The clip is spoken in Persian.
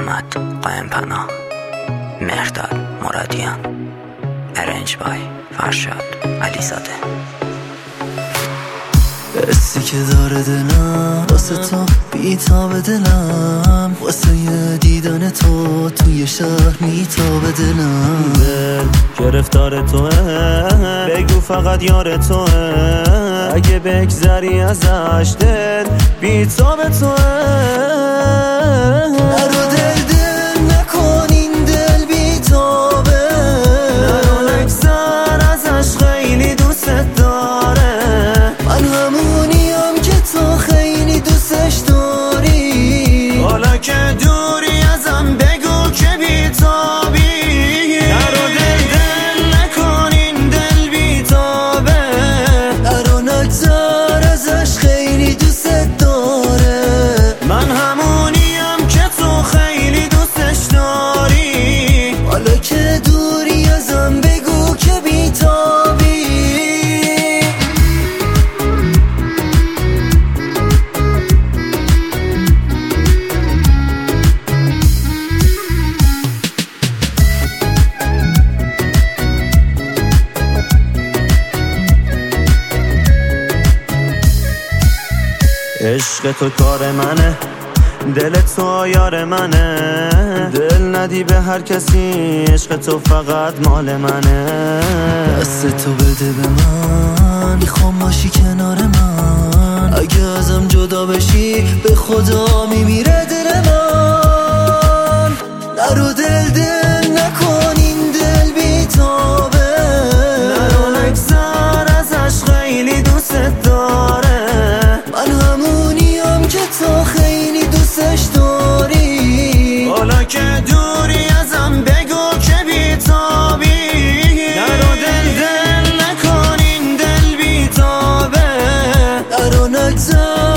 محمد قائم پناه، مهرداد مرادیان، ارنج بای فرشاد علیزاده. حسی که داره دلم واسه تو بیتاب دلم، واسه دیدن تو توی شهر میتاب دلم. دل گرفتار توه، بگو فقط یار توه، اگه بگذری ازش دل بیتاب توه. نرو دل نکن این دل بیتابه، نرو نگذر ازش خیلی دوست داره. من همونیم که تو خیلی دوستش داری، حالا که دوری ازم بگو که بیتابی. نرو دل نکن این دل بیتابه، نرو نگذر ازش خیلی دوست داره. من همونیم که تو خیلی دوستش داری، حالا که دوری ازم بگو که بیتابی. عشق تو کار منه، دل تو یار منه. دل ندی به هر کسی، عشق تو فقط مال منه. دست تو بده به من، میخوام باشی کنار من. اگه ازم جدا بشی به خدا میمیره دل من. نرو دل نکن این دل بیتابه، نرو نگذر ازش خیلی دوست داره. من همونیم که تو خیلی دوستش داری، حالا که دوری ازم بگو که بیتابی. نرو دل نکن این دل بیتابه، نرو نگذر